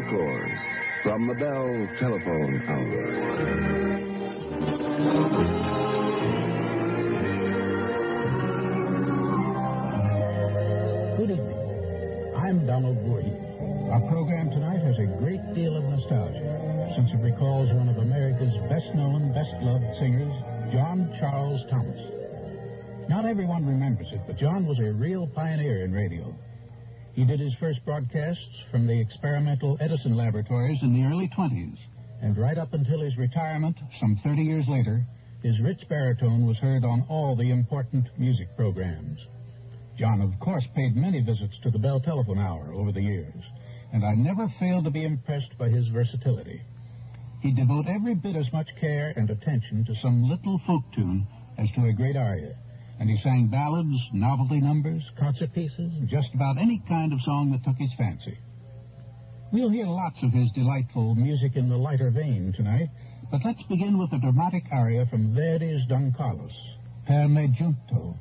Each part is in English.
Encore from the Bell Telephone Hour. Good evening. I'm Donald Voorhees. Our program tonight has a great deal of nostalgia, since it recalls one of America's best-known, best-loved singers, John Charles Thomas. Not everyone remembers it, but John was a real pioneer in radio. He did his first broadcasts from the experimental Edison laboratories in the early 20s, and right up until his retirement, some 30 years later, his rich baritone was heard on all the important music programs. John, of course, paid many visits to the Bell Telephone Hour over the years, and I never failed to be impressed by his versatility. He'd devote every bit as much care and attention to some little folk tune as to a great aria, and he sang ballads, novelty numbers, concert pieces, and just about any kind of song that took his fancy. We'll hear lots of his delightful music in the lighter vein tonight, but let's begin with a dramatic aria from Verdi's Don Carlos, Per me giunto.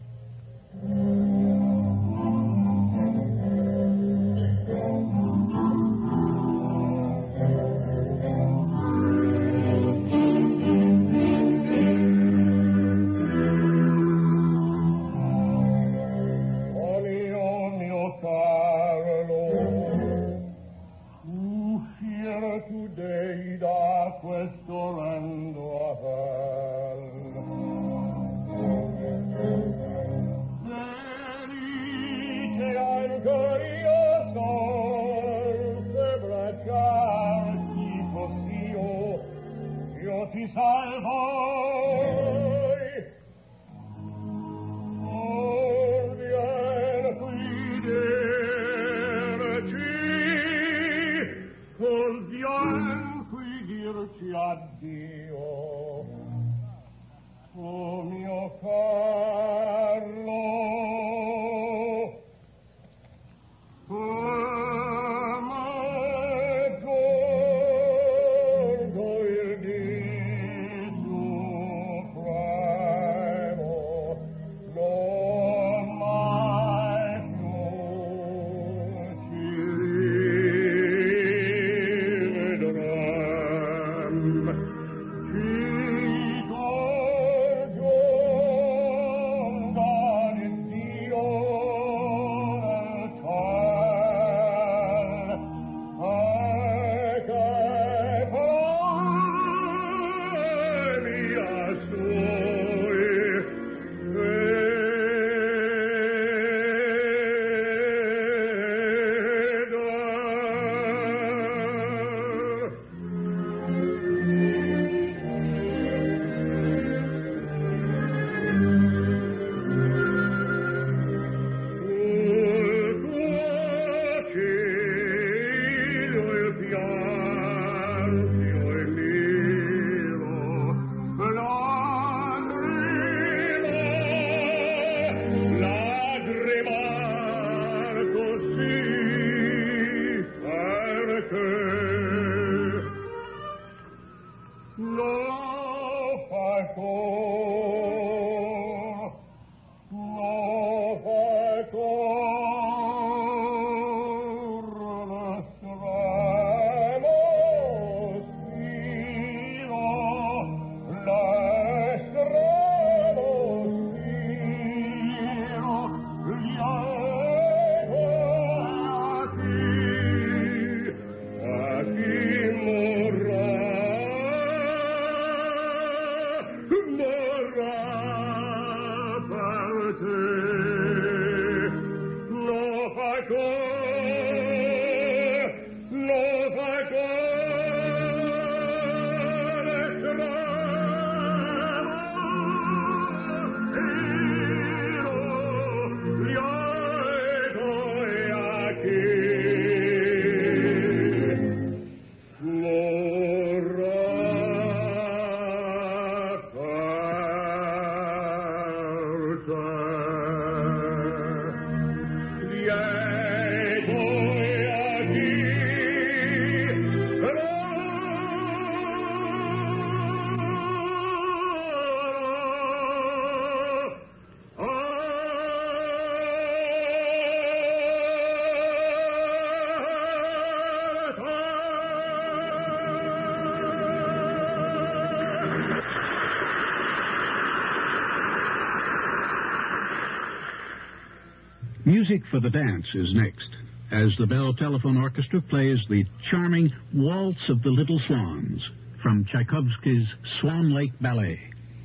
Music for the Dance is next, as the Bell Telephone Orchestra plays the charming Waltz of the Little Swans from Tchaikovsky's Swan Lake Ballet.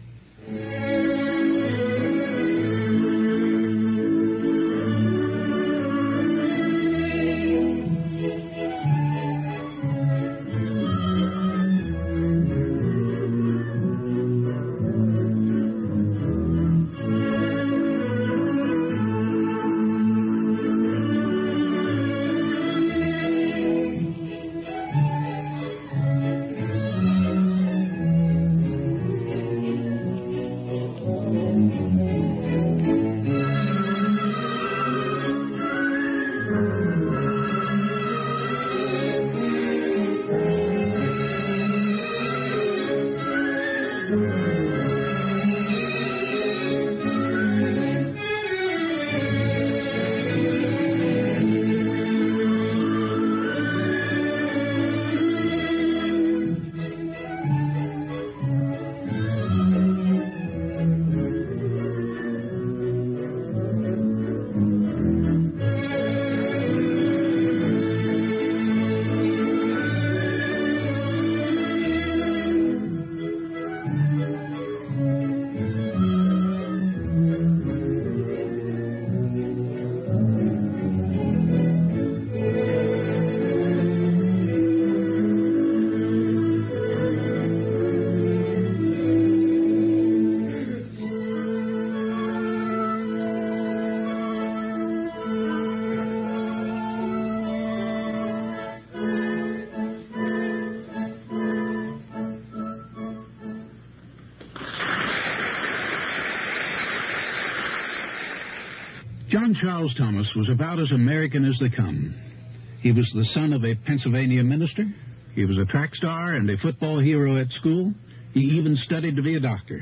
John Charles Thomas was about as American as they come. He was the son of a Pennsylvania minister. He was a track star and a football hero at school. He even studied to be a doctor.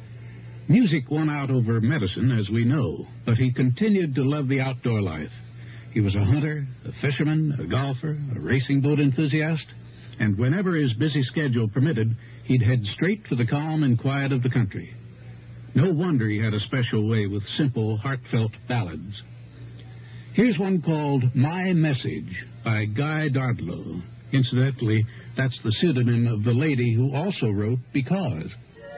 Music won out over medicine, as we know, but he continued to love the outdoor life. He was a hunter, a fisherman, a golfer, a racing boat enthusiast, and whenever his busy schedule permitted, he'd head straight for the calm and quiet of the country. No wonder he had a special way with simple, heartfelt ballads. Here's one called My Message by Guy Dardlow. Incidentally, that's the pseudonym of the lady who also wrote Because.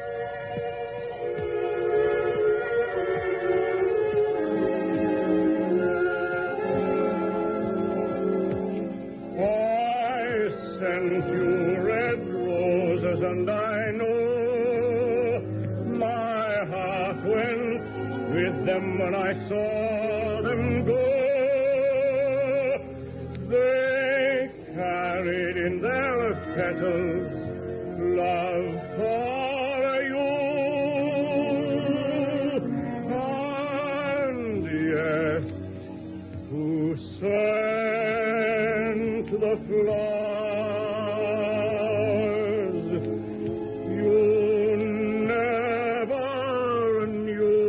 I sent you red roses, and I know my heart went with them when I saw them go. They carried in their petals love for you, and yes, who sent the flowers you never knew.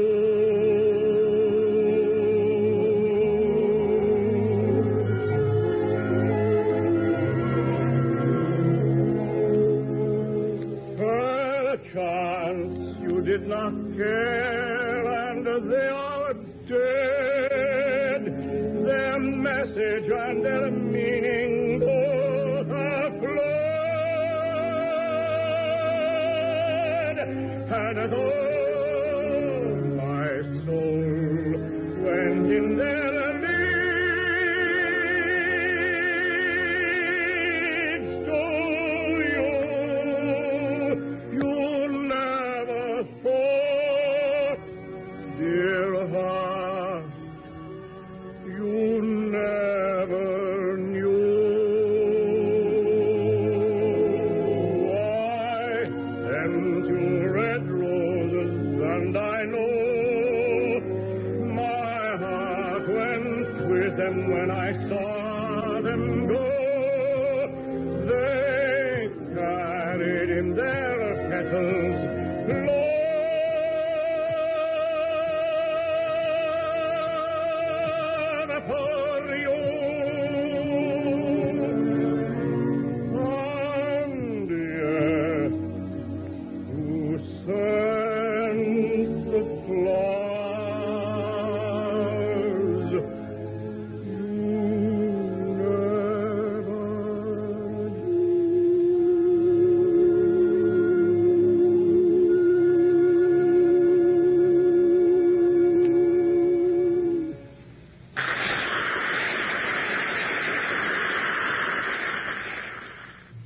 Perchance you did not care, and they are dead. Their message and their meaning both are fled. And though my soul went in their leads to you never thought, dear heart, you never knew. I sent you red roses,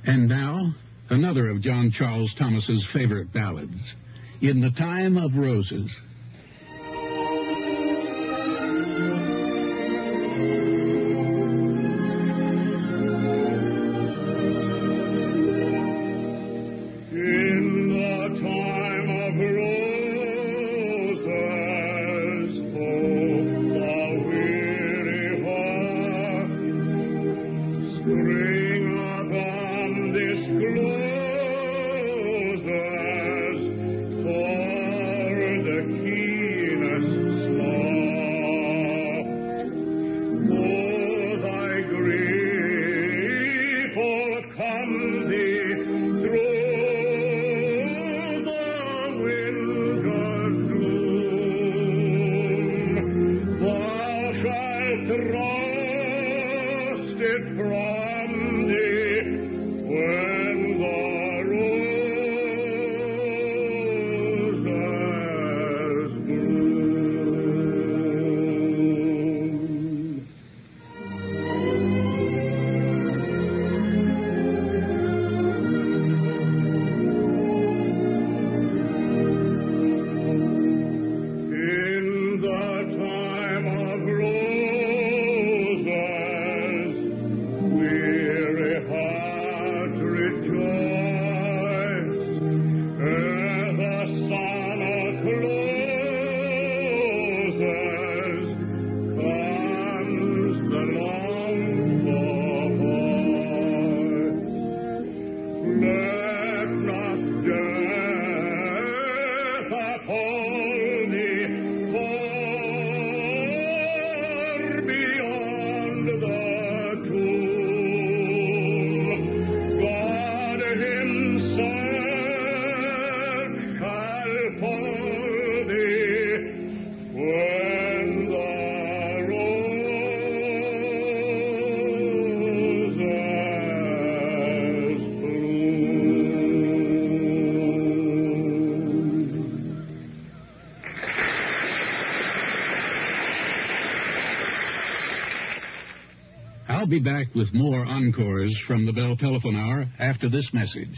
And now, another of John Charles Thomas's favorite ballads, In the Time of Roses. I'll be back with more encores from the Bell Telephone Hour after this message.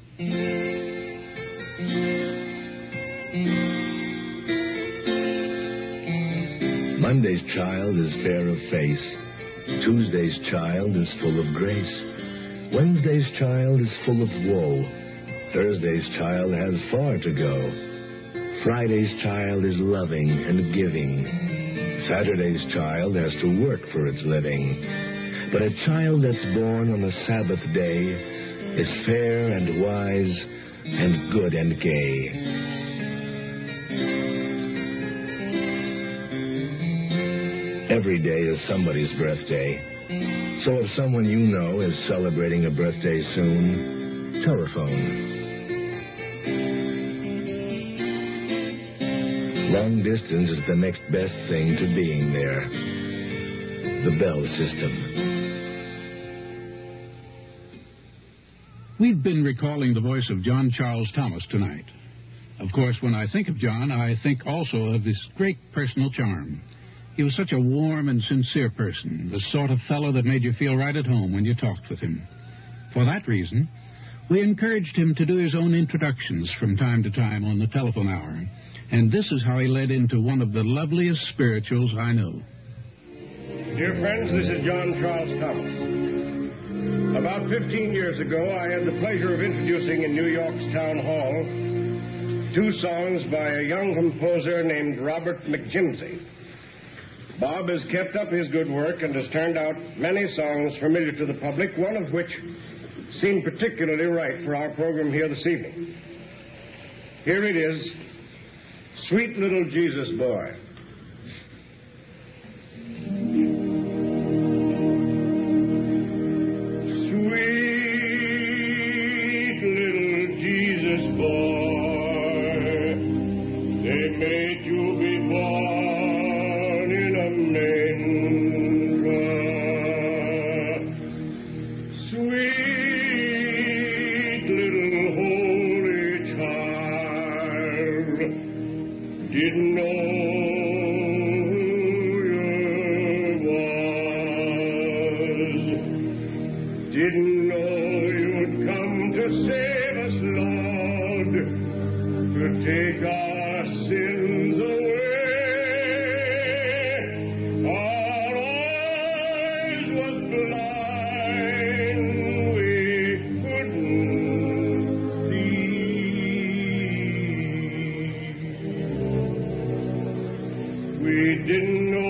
Monday's child is fair of face. Tuesday's child is full of grace. Wednesday's child is full of woe. Thursday's child has far to go. Friday's child is loving and giving. Saturday's child has to work for its living. But a child that's born on a Sabbath day is fair and wise and good and gay. Every day is somebody's birthday. So if someone you know is celebrating a birthday soon, telephone. Long distance is the next best thing to being there. The Bell System. We've been recalling the voice of John Charles Thomas tonight. Of course, when I think of John, I think also of his great personal charm. He was such a warm and sincere person, the sort of fellow that made you feel right at home when you talked with him. For that reason, we encouraged him to do his own introductions from time to time on the telephone hour. And this is how he led into one of the loveliest spirituals I know. Dear friends, this is John Charles Thomas. About 15 years ago, I had the pleasure of introducing in New York's Town Hall 2 songs by a young composer named Robert McJimsey. Bob has kept up his good work and has turned out many songs familiar to the public, one of which seemed particularly right for our program here this evening. Here it is, Sweet Little Jesus Boy. Didn't know you'd come to save us, Lord, to take our sins away. Our eyes was blind, we couldn't see. We didn't know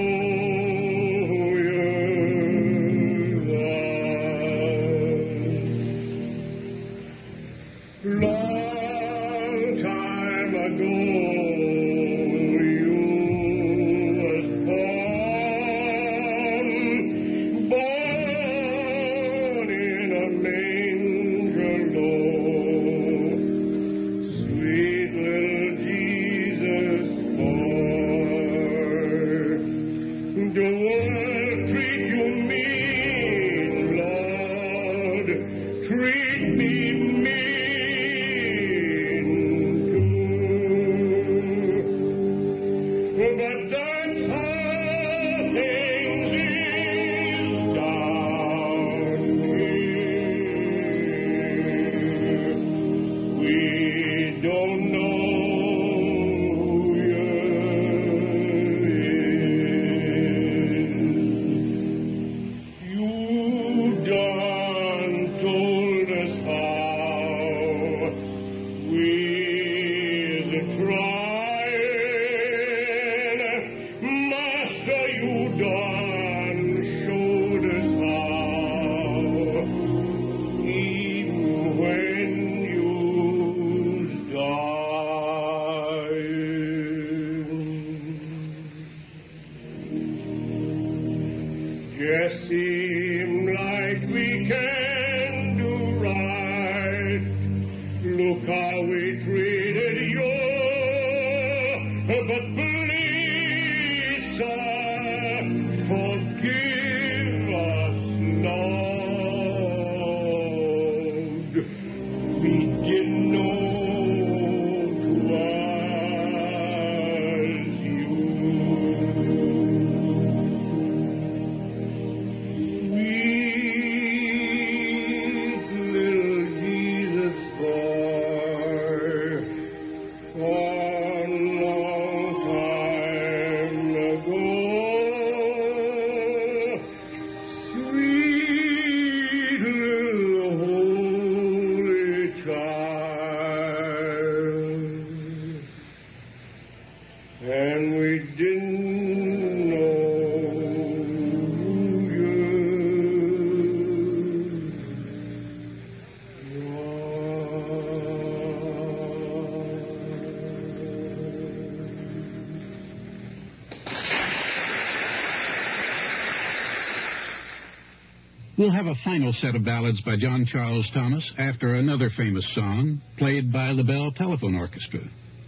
We'll have a final set of ballads by John Charles Thomas after another famous song played by the Bell Telephone Orchestra.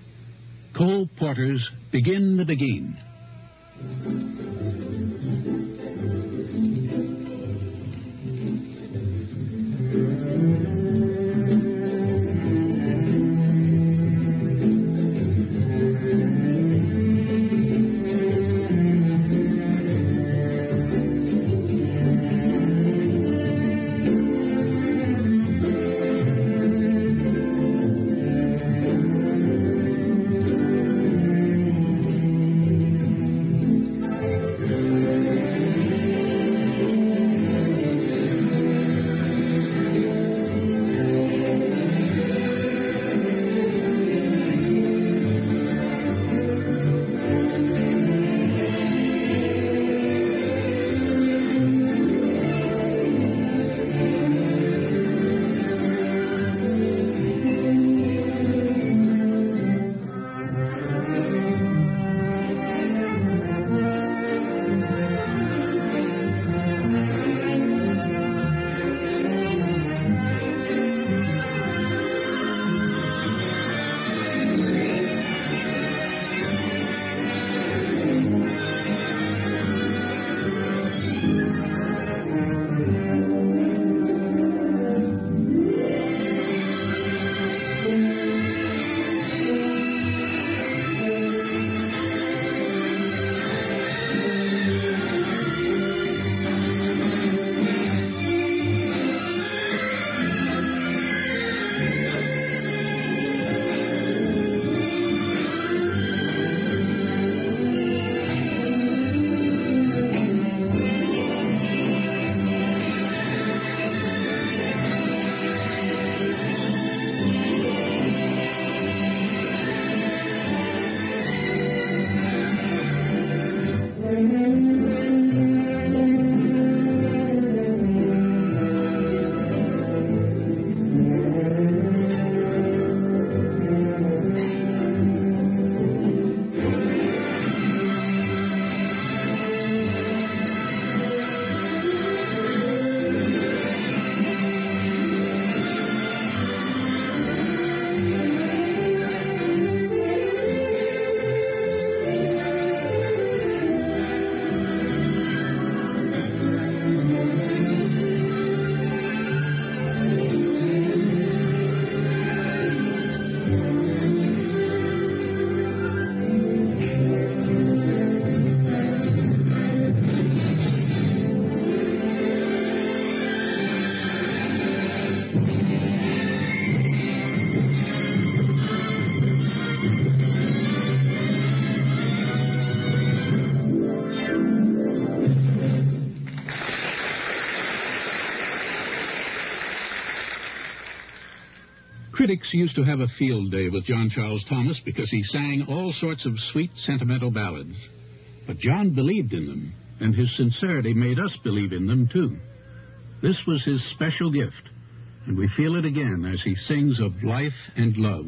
Cole Porter's Begin the Beguine. Critics used to have a field day with John Charles Thomas because he sang all sorts of sweet, sentimental ballads. But John believed in them, and his sincerity made us believe in them, too. This was his special gift, and we feel it again as he sings of life and love.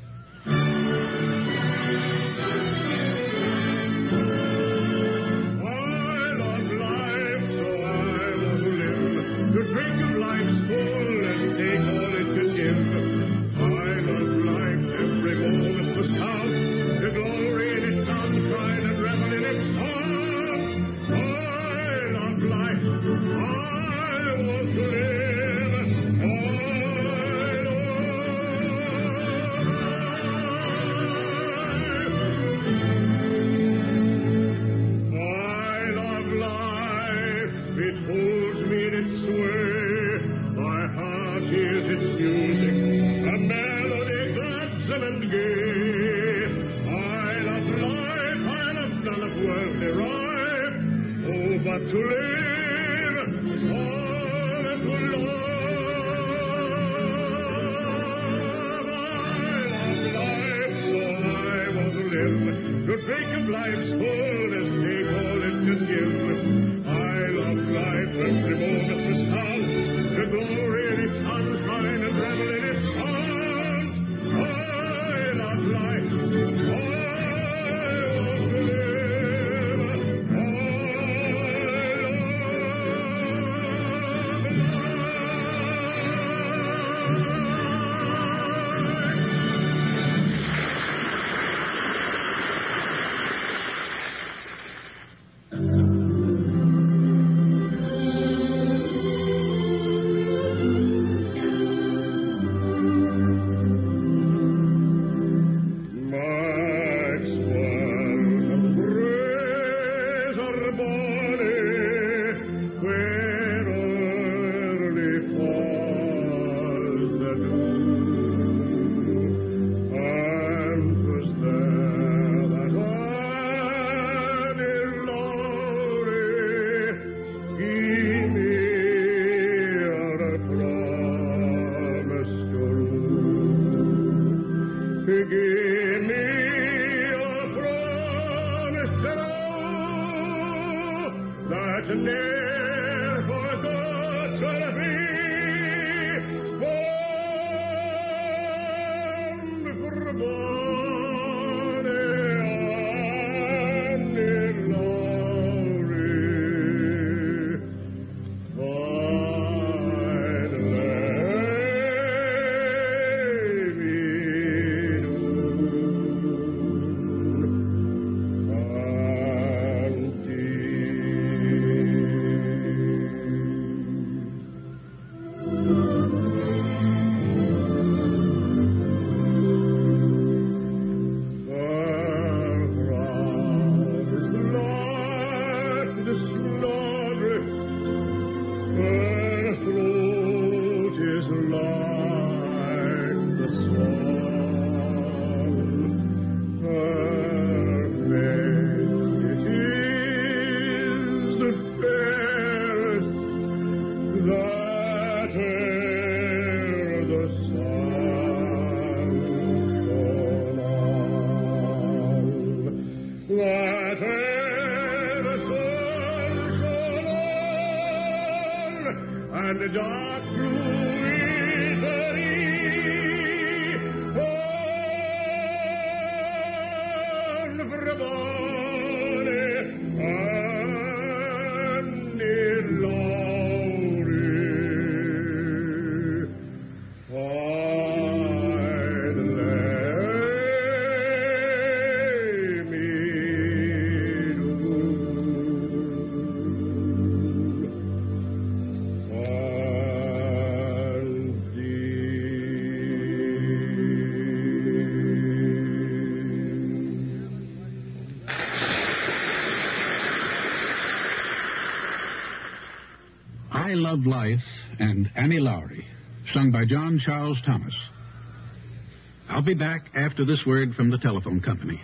I Love Life and Annie Lowry, sung by John Charles Thomas. I'll be back after this word from the telephone company.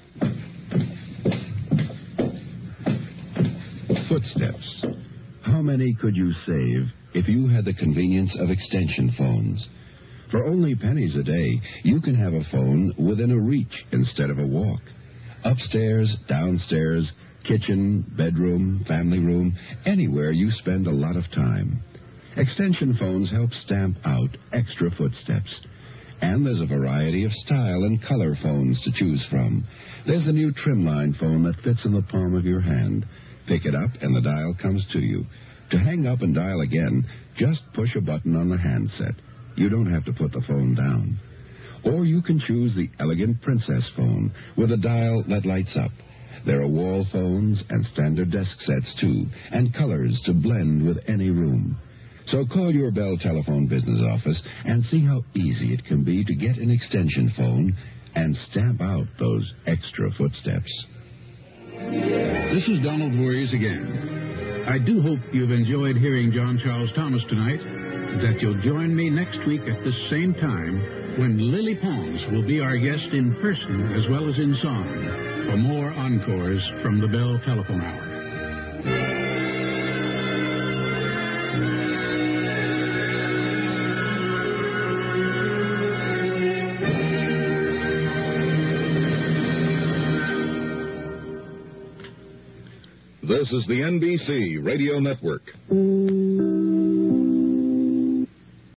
Footsteps. How many could you save if you had the convenience of extension phones? For only pennies a day, you can have a phone within a reach instead of a walk. Upstairs, downstairs, kitchen, bedroom, family room, anywhere you spend a lot of time. Extension phones help stamp out extra footsteps. And there's a variety of style and color phones to choose from. There's the new Trimline phone that fits in the palm of your hand. Pick it up and the dial comes to you. To hang up and dial again, just push a button on the handset. You don't have to put the phone down. Or you can choose the elegant Princess phone with a dial that lights up. There are wall phones and standard desk sets, too, and colors to blend with any room. So call your Bell Telephone business office and see how easy it can be to get an extension phone and stamp out those extra footsteps. This is Donald Voorhees again. I do hope you've enjoyed hearing John Charles Thomas tonight, that you'll join me next week at the same time when Lily Pons will be our guest in person as well as in song for more encores from the Bell Telephone Hour. This is the NBC Radio Network.